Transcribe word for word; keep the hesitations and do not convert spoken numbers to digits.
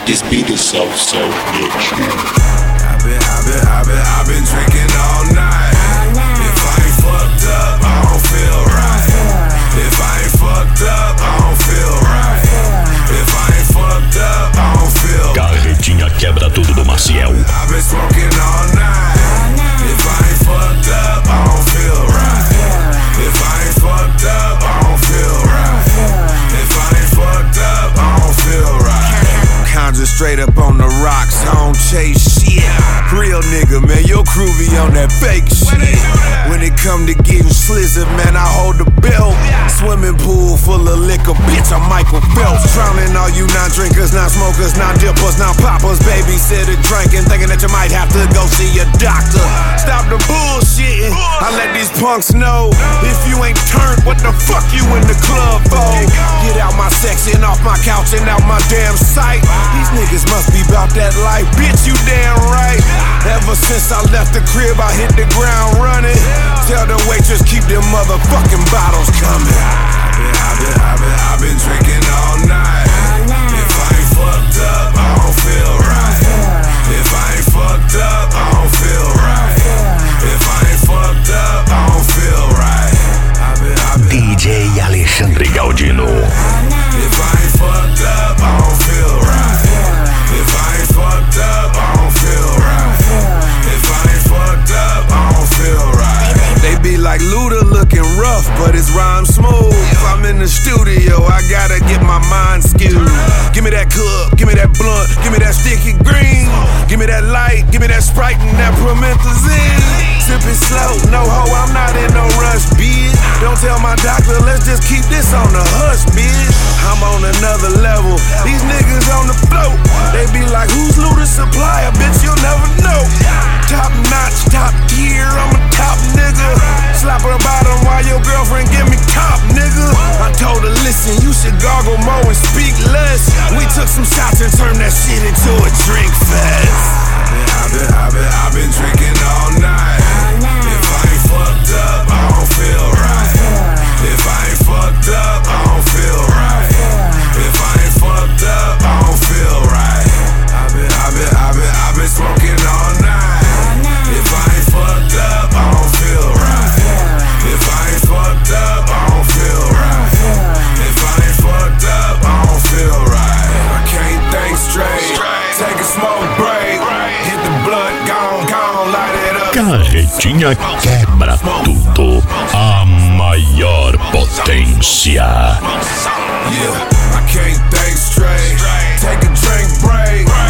This beat is so, so natural. I've been, I've been, I've been, I've been drinking all night. If I ain't fucked up, I don't feel right. If I ain't fucked up, I don't feel right. If I ain't fucked up, I don't feel right. Carretinha quebra tudo do Maciel. I've been smoking all night. If I ain't fucked up, I don't feel right. If I ain't fucked up, I don't feel right. If I ain't fucked up, I don't feel right. Conjure straight up on the rocks, I don't chase shit. Real nigga, man, your crew be on that fake shit. When it come to getting slizzard, man, I hold the belt. Swimming pool full of liquor, bitch, I'm Michael Phelps. Drowning all you non-drinkers, non-smokers, non-dippers, non-poppers. Babysitter drinking, thinking that you might have to go see a doctor. Stop the bullshitting, I let these punks know. If you ain't turned, what the fuck you in the club for? Get out my section, off my couch and out my damn sight. These niggas must be about that life, bitch, you damn right. Ever since I left the crib, I hit the ground running. Tell the waitress, keep them motherfucking bottles coming. I've been, I've been, I've been, I've been drinking all night. If I ain't fucked up, I don't feel right. If I ain't fucked up, I don't feel right. If I ain't fucked up, I don't feel right. I've been, I've been, D J Alexandre Galdino. If I ain't fucked up, I don't feel right. If I ain't fucked up, I don't feel right. If I ain't fucked up, I don't feel right. They be like Luda looking rough, but his rhyme smooth. If I'm in the studio, I gotta get my mind skewed. Give me that cup, give me that blunt, give me that sticky green. Give me that light, give me that Sprite and that promethazine. Sipping slow, no ho, I'm not in no rush, bitch. Don't tell my doctor, let's just keep this on the hush, bitch. I'm on another level, these niggas on the float. They be like, who's Luda's supplier, bitch, you'll never know. Top notch, top tier, I'm a top nigga. Slap her bottom while your girlfriend give me top, nigga. I told her, listen, you should gargle more and speak less. We took some shots and turned that shit into a drink fest. I've been, I've been, I've been drinking all night. If I ain't fucked up, I don't feel right. If I ain't fucked up, I don't feel right. If I ain't fucked up, I don't feel right. I've been, I've been, I've been, I've been smoking all night. If I ain't fucked up, I don't feel right. If I ain't fucked up, I don't feel right. If I ain't fucked up, I don't feel right. I can't think straight. Take a smoke break. Hit the blood, gone, gone, light it up. Carretinha quebra tudo. A maior potência. Yeah, I can't think straight. Take a drink break.